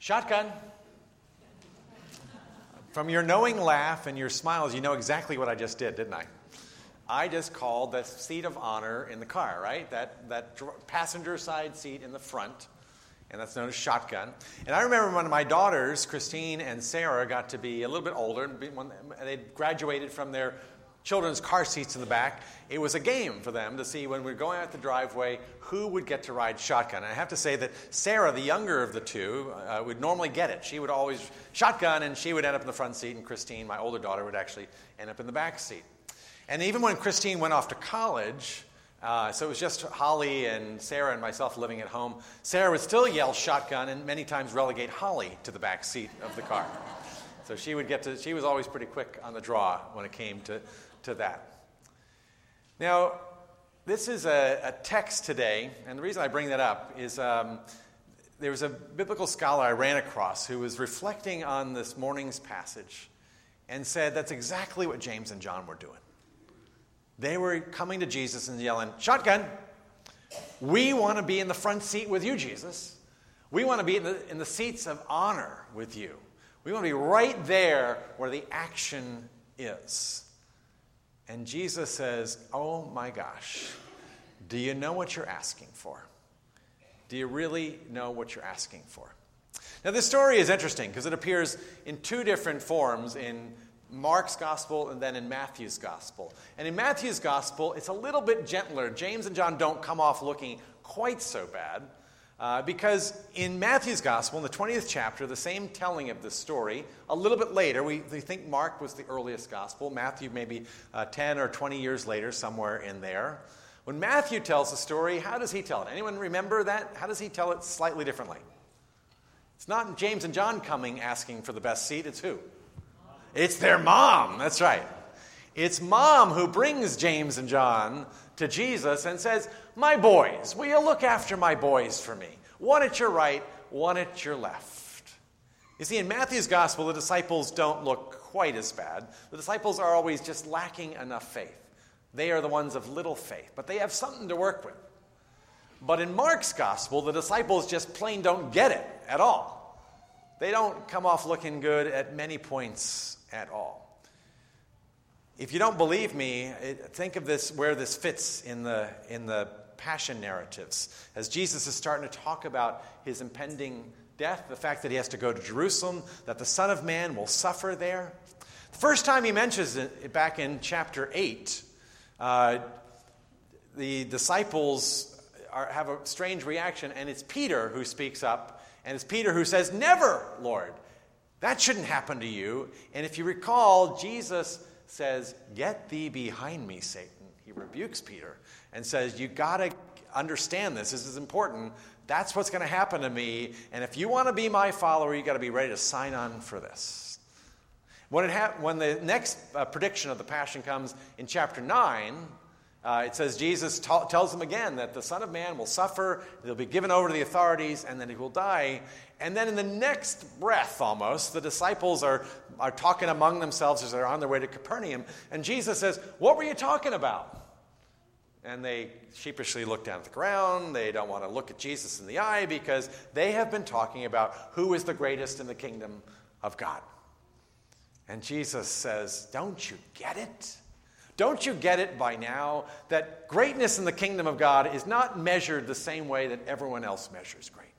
Shotgun. From your knowing laugh and your smiles, you know exactly what I just did, didn't I? I just called the seat of honor in the car, right? That passenger side seat in the front, and that's known as shotgun. And I remember when my daughters, Christine and Sarah, got to be a little bit older, when they graduated from their children's car seats in the back, it was a game for them to see when we were going out the driveway who would get to ride shotgun. And I have to say that Sarah, the younger of the two, would normally get it. She would always shotgun, and she would end up in the front seat, and Christine, my older daughter, would actually end up in the back seat. And even when Christine went off to college, so it was just Holly and Sarah and myself living at home, Sarah would still yell shotgun and many times relegate Holly to the back seat of the car. So she was always pretty quick on the draw when it came to that. Now, this is a text today, and the reason I bring that up is there was a biblical scholar I ran across who was reflecting on this morning's passage and said that's exactly what James and John were doing. They were coming to Jesus and yelling, "Shotgun, we want to be in the front seat with you, Jesus. We want to be in the seats of honor with you. We want to be right there where the action is." And Jesus says, "Oh my gosh, do you know what you're asking for? Do you really know what you're asking for?" Now, this story is interesting because it appears in two different forms in Mark's gospel and then in Matthew's gospel. And in Matthew's gospel, it's a little bit gentler. James and John don't come off looking quite so bad because in Matthew's gospel, in the 20th chapter, the same telling of the story, a little bit later, we think Mark was the earliest gospel, Matthew maybe 10 or 20 years later, somewhere in there. When Matthew tells the story, how does he tell it? Anyone remember that? How does he tell it slightly differently? It's not James and John coming asking for the best seat, it's who? It's their mom, that's right. It's mom who brings James and John to Jesus and says, "My boys, will you look after my boys for me? One at your right, one at your left." You see, in Matthew's gospel, the disciples don't look quite as bad. The disciples are always just lacking enough faith. They are the ones of little faith, but they have something to work with. But in Mark's gospel, the disciples just plain don't get it at all. They don't come off looking good at many points at all. If you don't believe me, think of this, where this fits in the passion narratives. As Jesus is starting to talk about his impending death, the fact that he has to go to Jerusalem, that the Son of Man will suffer there. The first time he mentions it, back in chapter 8, the disciples have a strange reaction, and it's Peter who speaks up, and it's Peter who says, "Never, Lord. That shouldn't happen to you." And if you recall, Jesus says, "Get thee behind me, Satan." He rebukes Peter and says, "You got to understand this. This is important. That's what's going to happen to me. And if you want to be my follower, you got to be ready to sign on for this." When the next prediction of the passion comes in chapter 9, it says Jesus tells them again that the Son of Man will suffer, he'll be given over to the authorities, and then he will die. And then in the next breath, almost, the disciples are talking among themselves as they're on their way to Capernaum. And Jesus says, "What were you talking about?" And they sheepishly look down at the ground. They don't want to look at Jesus in the eye because they have been talking about who is the greatest in the kingdom of God. And Jesus says, "Don't you get it? Don't you get it by now that greatness in the kingdom of God is not measured the same way that everyone else measures greatness?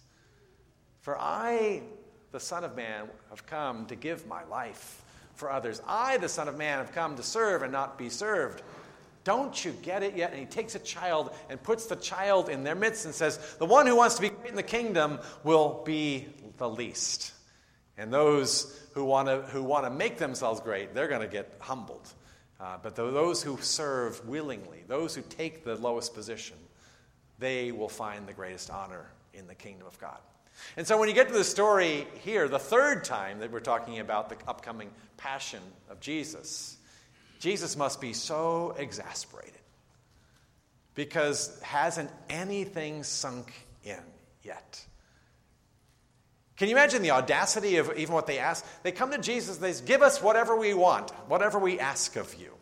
For I, the Son of Man, have come to give my life for others. I, the Son of Man, have come to serve and not be served. Don't you get it yet?" And he takes a child and puts the child in their midst and says, "The one who wants to be great in the kingdom will be the least. And those who want to make themselves great, they're going to get humbled. But those who serve willingly, those who take the lowest position, they will find the greatest honor in the kingdom of God." And so when you get to the story here, the third time that we're talking about the upcoming passion of Jesus, Jesus must be so exasperated because hasn't anything sunk in yet. Can you imagine the audacity of even what they ask? They come to Jesus, they say, "Give us whatever we want, whatever we ask of you."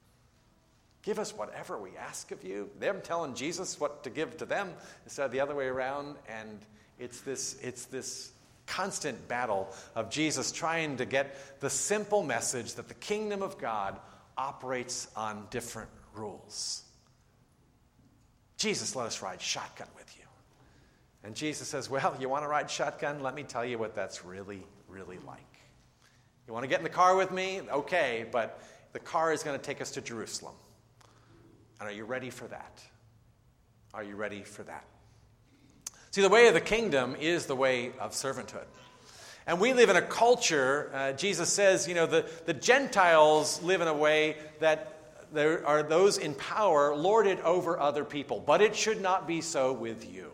Give us whatever we ask of you. Them telling Jesus what to give to them instead of the other way around. And it's this constant battle of Jesus trying to get the simple message that the kingdom of God operates on different rules. Jesus, let us ride shotgun with you. And Jesus says, well, you want to ride shotgun? Let me tell you what that's really, really like. You want to get in the car with me? Okay, but the car is going to take us to Jerusalem. And are you ready for that? Are you ready for that? See, the way of the kingdom is the way of servanthood. And we live in a culture, Jesus says, the Gentiles live in a way that there are those in power lord it over other people. But it should not be so with you.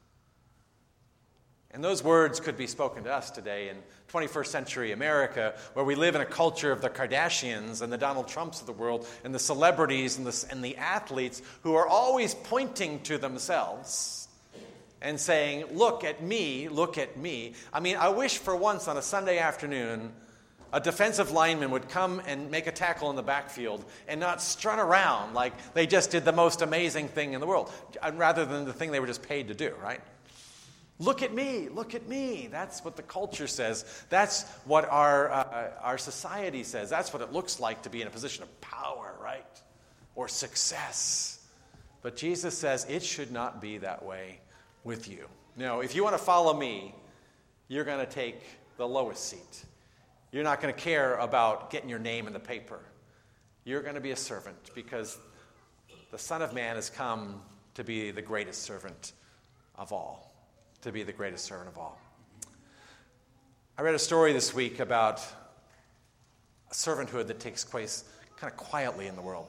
And those words could be spoken to us today in 21st century America, where we live in a culture of the Kardashians and the Donald Trumps of the world and the celebrities and the athletes who are always pointing to themselves and saying, look at me, look at me. I mean, I wish for once on a Sunday afternoon a defensive lineman would come and make a tackle in the backfield and not strut around like they just did the most amazing thing in the world, rather than the thing they were just paid to do, right? Look at me, look at me. That's what the culture says. That's what our society says. That's what it looks like to be in a position of power, right? Or success. But Jesus says it should not be that way with you. No, if you want to follow me, you're going to take the lowest seat. You're not going to care about getting your name in the paper. You're going to be a servant because the Son of Man has come to be the greatest servant of all. To be the greatest servant of all. I read a story this week about a servanthood that takes place kind of quietly in the world.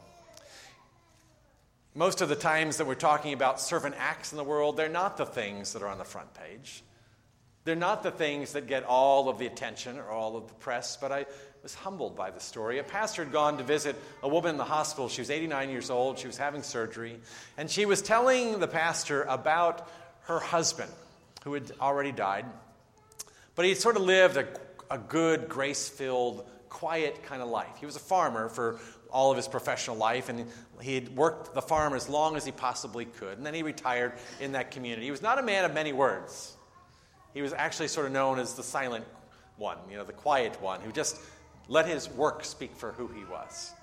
Most of the times that we're talking about servant acts in the world, they're not the things that are on the front page. They're not the things that get all of the attention or all of the press, but I was humbled by the story. A pastor had gone to visit a woman in the hospital. She was 89 years old. She was having surgery. And she was telling the pastor about her husband, who had already died. But he sort of lived a good, grace-filled, quiet kind of life. He was a farmer for all of his professional life, and he had worked the farm as long as he possibly could. And then he retired in that community. He was not a man of many words. He was actually sort of known as the silent one, the quiet one, who just let his work speak for who he was.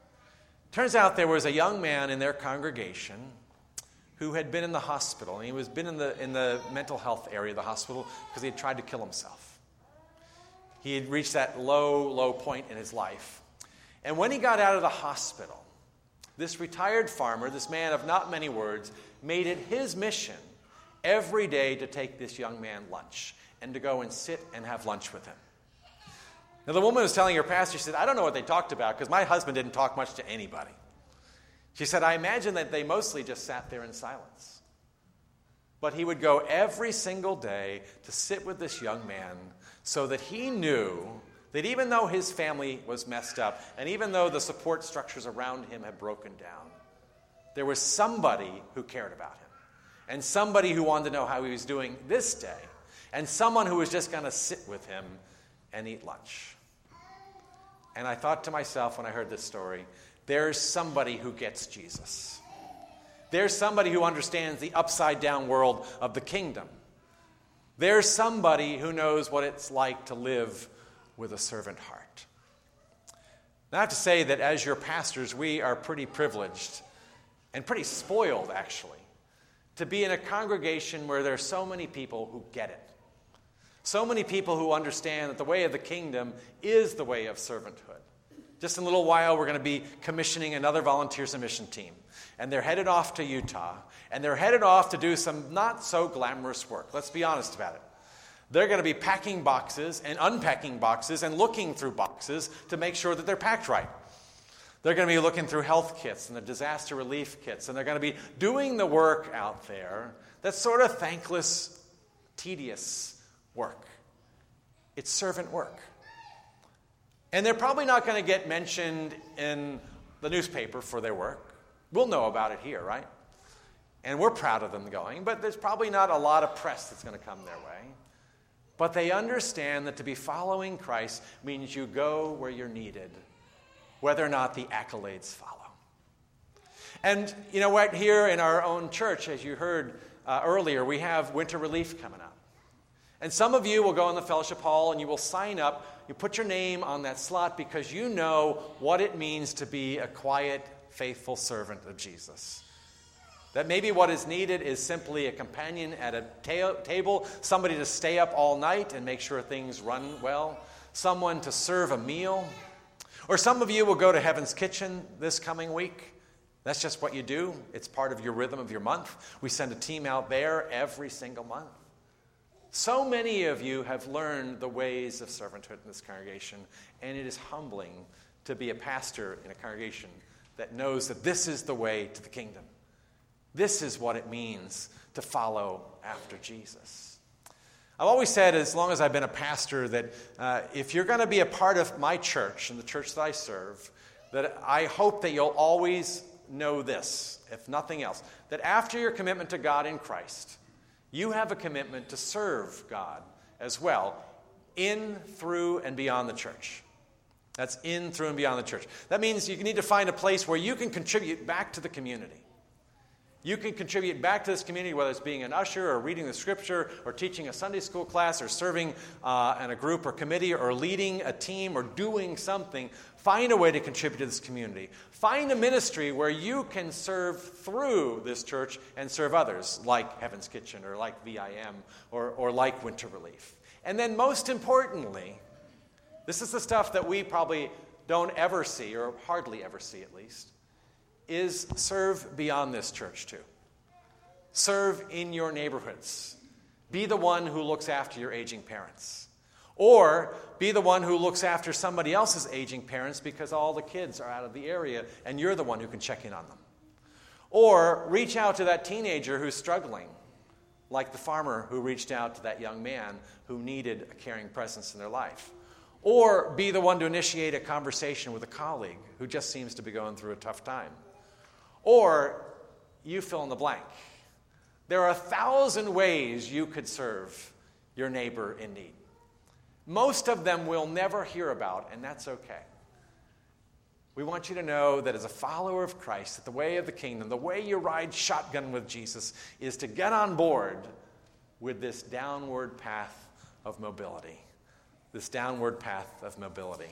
Turns out there was a young man in their congregation who had been in the hospital, and he was been in the mental health area of the hospital because he had tried to kill himself. He had reached that low point in his life. And when he got out of the hospital, this retired farmer, this man of not many words, made it his mission every day to take this young man lunch and to go and sit and have lunch with him. Now, the woman was telling her pastor, she said, I don't know what they talked about because my husband didn't talk much to anybody. She said, I imagine that they mostly just sat there in silence. But he would go every single day to sit with this young man so that he knew that even though his family was messed up and even though the support structures around him had broken down, there was somebody who cared about him and somebody who wanted to know how he was doing this day and someone who was just going to sit with him and eat lunch. And I thought to myself when I heard this story, there's somebody who gets Jesus. There's somebody who understands the upside-down world of the kingdom. There's somebody who knows what it's like to live with a servant heart. Now, I have to say that as your pastors, we are pretty privileged and pretty spoiled, actually, to be in a congregation where there are so many people who get it. So many people who understand that the way of the kingdom is the way of servanthood. Just in a little while, we're going to be commissioning another volunteers and mission team. And they're headed off to Utah. And they're headed off to do some not so glamorous work. Let's be honest about it. They're going to be packing boxes and unpacking boxes and looking through boxes to make sure that they're packed right. They're going to be looking through health kits and the disaster relief kits, and they're going to be doing the work out there that's sort of thankless, tedious work. It's servant work. And they're probably not going to get mentioned in the newspaper for their work. We'll know about it here, right? And we're proud of them going, but there's probably not a lot of press that's going to come their way. But they understand that to be following Christ means you go where you're needed, whether or not the accolades follow. And you know what? Here in our own church, as you heard earlier, we have winter relief coming up. And some of you will go in the fellowship hall and you will sign up. You put your name on that slot because you know what it means to be a quiet, faithful servant of Jesus. That maybe what is needed is simply a companion at a table, somebody to stay up all night and make sure things run well, someone to serve a meal. Or some of you will go to Heaven's Kitchen this coming week. That's just what you do. It's part of your rhythm of your month. We send a team out there every single month. So many of you have learned the ways of servanthood in this congregation, and it is humbling to be a pastor in a congregation that knows that this is the way to the kingdom. This is what it means to follow after Jesus. I've always said, as long as I've been a pastor, that if you're going to be a part of my church and the church that I serve, that I hope that you'll always know this, if nothing else, that after your commitment to God in Christ, you have a commitment to serve God as well, in, through, and beyond the church. That's in, through, and beyond the church. That means you need to find a place where you can contribute back to the community. You can contribute back to this community, whether it's being an usher or reading the scripture or teaching a Sunday school class or serving in a group or committee or leading a team or doing something. Find a way to contribute to this community. Find a ministry where you can serve through this church and serve others, like Heaven's Kitchen or like VIM or like Winter Relief. And then most importantly, this is the stuff that we probably don't ever see, or hardly ever see at least, is serve beyond this church too. Serve in your neighborhoods. Be the one who looks after your aging parents. Or be the one who looks after somebody else's aging parents because all the kids are out of the area and you're the one who can check in on them. Or reach out to that teenager who's struggling, like the farmer who reached out to that young man who needed a caring presence in their life. Or be the one to initiate a conversation with a colleague who just seems to be going through a tough time. Or you fill in the blank. There are 1,000 ways you could serve your neighbor in need. Most of them we'll never hear about, and that's okay. We want you to know that as a follower of Christ, that the way of the kingdom, the way you ride shotgun with Jesus, is to get on board with this downward path of mobility. This downward path of mobility.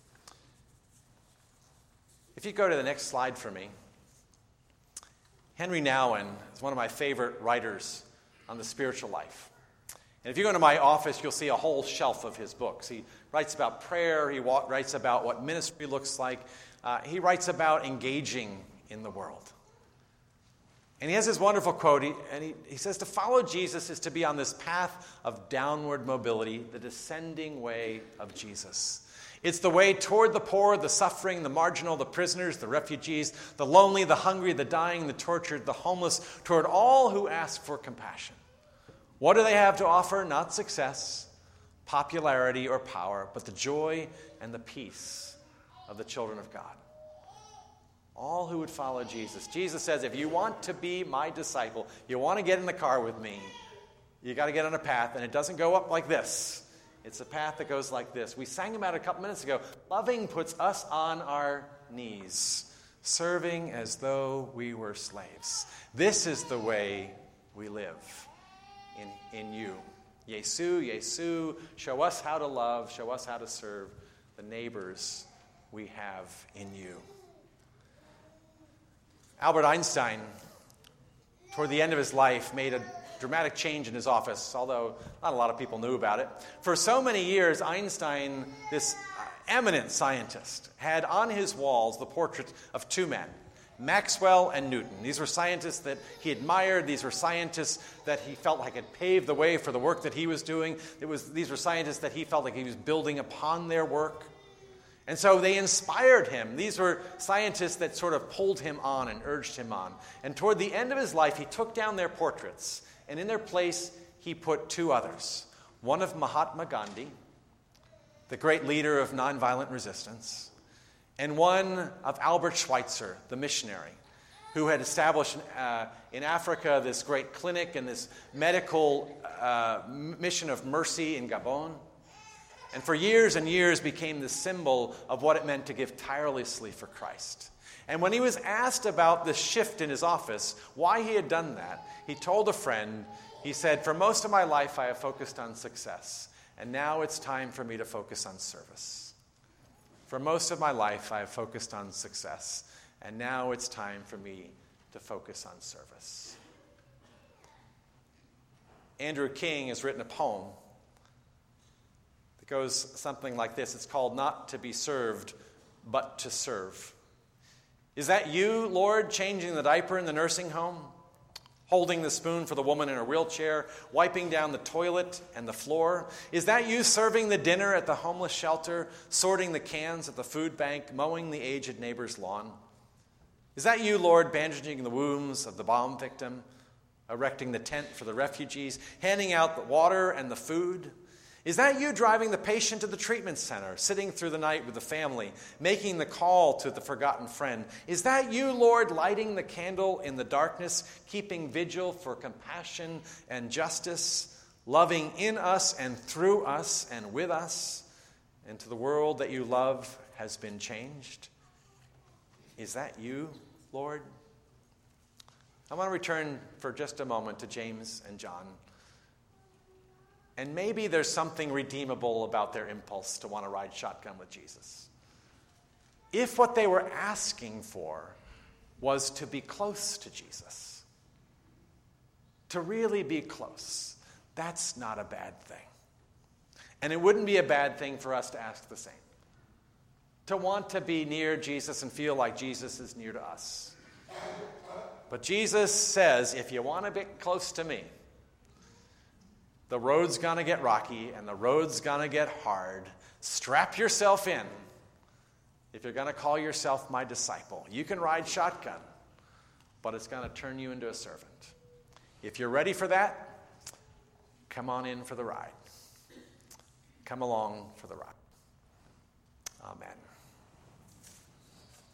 If you go to the next slide for me. Henry Nouwen is one of my favorite writers on the spiritual life. And if you go into my office, you'll see a whole shelf of his books. He writes about prayer. He writes about what ministry looks like. He writes about engaging in the world. And he has this wonderful quote. He says, to follow Jesus is to be on this path of downward mobility, the descending way of Jesus. It's the way toward the poor, the suffering, the marginal, the prisoners, the refugees, the lonely, the hungry, the dying, the tortured, the homeless, toward all who ask for compassion. What do they have to offer? Not success, popularity, or power, but the joy and the peace of the children of God. All who would follow Jesus. Jesus says, if you want to be my disciple, you want to get in the car with me, you got to get on a path, and it doesn't go up like this. It's a path that goes like this. We sang about it a couple minutes ago. Loving puts us on our knees, serving as though we were slaves. This is the way we live in you. Yesu, Yesu, show us how to love, show us how to serve the neighbors we have in you. Albert Einstein, toward the end of his life, made a dramatic change in his office, although not a lot of people knew about it. For so many years, Einstein, this eminent scientist, had on his walls the portrait of two men, Maxwell and Newton. These were scientists that he admired. These were scientists that he felt like had paved the way for the work that he was doing. These were scientists that he felt like he was building upon their work. And so they inspired him. These were scientists that sort of pulled him on and urged him on. And toward the end of his life, he took down their portraits, and in their place, he put two others. One of Mahatma Gandhi, the great leader of nonviolent resistance, and one of Albert Schweitzer, the missionary, who had established in Africa this great clinic and this medical mission of mercy in Gabon. And for years and years became the symbol of what it meant to give tirelessly for Christ. And when he was asked about the shift in his office, why he had done that, he told a friend, He said, for most of my life I have focused on success, and now it's time for me to focus on service. For most of my life I have focused on success, and now it's time for me to focus on service. Andrew King has written a poem that goes something like this. It's called Not to be Served, but to Serve. Is that you, Lord, changing the diaper in the nursing home? Holding the spoon for the woman in her wheelchair, wiping down the toilet and the floor? Is that you serving the dinner at the homeless shelter, sorting the cans at the food bank, mowing the aged neighbor's lawn? Is that you, Lord, bandaging the wounds of the bomb victim, erecting the tent for the refugees, handing out the water and the food? Is that you driving the patient to the treatment center, sitting through the night with the family, making the call to the forgotten friend? Is that you, Lord, lighting the candle in the darkness, keeping vigil for compassion and justice, loving in us and through us and with us, and to the world that you love has been changed? Is that you, Lord? I want to return for just a moment to James and John. And maybe there's something redeemable about their impulse to want to ride shotgun with Jesus. If what they were asking for was to be close to Jesus, to really be close, that's not a bad thing. And it wouldn't be a bad thing for us to ask the same. To want to be near Jesus and feel like Jesus is near to us. But Jesus says, if you want to be close to me, the road's going to get rocky and the road's going to get hard. Strap yourself in if you're going to call yourself my disciple. You can ride shotgun, but it's going to turn you into a servant. If you're ready for that, come on in for the ride. Come along for the ride.